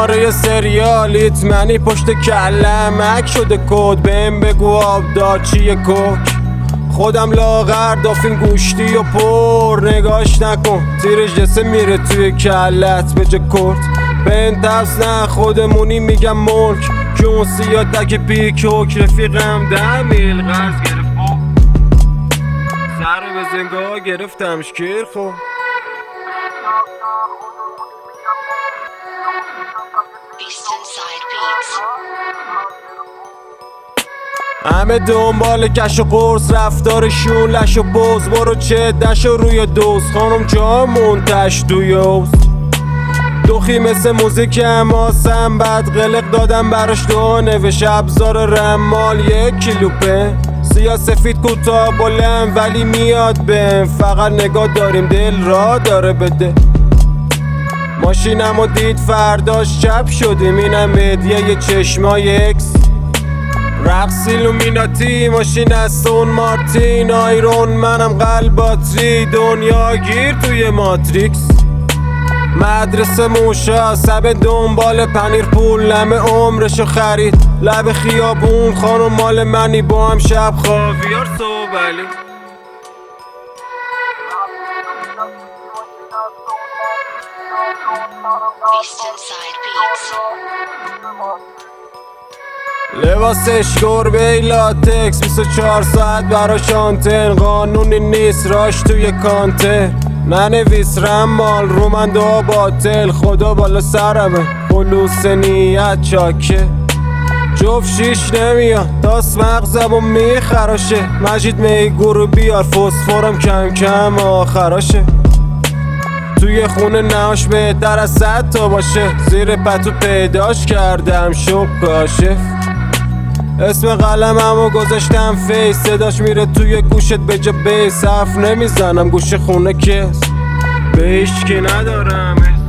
شماره سریالیت منی پشت کلم مک شده کد بهم بگو آب داد چیه کوک خودم لاغر دافین گوشتی و پر نگاش نکن تیرش جسه میره توی کلت به جا کرد به انتفس نه خودمونی میگم ملک که اون سیاه تک پیکوک رفیقم 10 میل قرض گرفت سر به زنگاه گرفتمش کیر خب همه دنبال کش و قرص رفتارشون لش و بوز برو چه دش و روی دوست خانم جا منتش دویوز دوخی مثل موزیک اماسم بعد قلق دادم براش دو نوش ابزار رمال 1 کیلو پن سیاه سفید کوتاه بلند ولی میاد بهم فقط نگاه داریم دل را داره بده ماشینمو دید فرداش چپ شدیم اینم هدیه چشمای اکس رقص ایلومیناتی ماشین استون مارتین آیرون منم قلب باتری دنیا گیر توی ماتریکس مدرسه موشا سب دنبال پنیر پول لمه عمرشو خرید لب خیابون خانم مال منی با هم شب خاویار صوبلی لباسش گربه لاتکس 24 ساعت براش آنتن قانونی نیست راش توی کانتر ننویس رمال رو من دعا باطل خدا بالا سرمه خلوص نیت چاکه جفت شیش نمیاد تاس مغزم و میخراشه مجید میگورو بیار فسفرم کم کم آخراشه توی خونه نهاش بهتر از 100 تا باشه زیر پتو پیداش کردم شب کاشف اسم قلممو گذاشتم فیس صداش میره توی گوشت به جا بیس حرف نمیزنم گوش خونه کس به هیچکی ندارم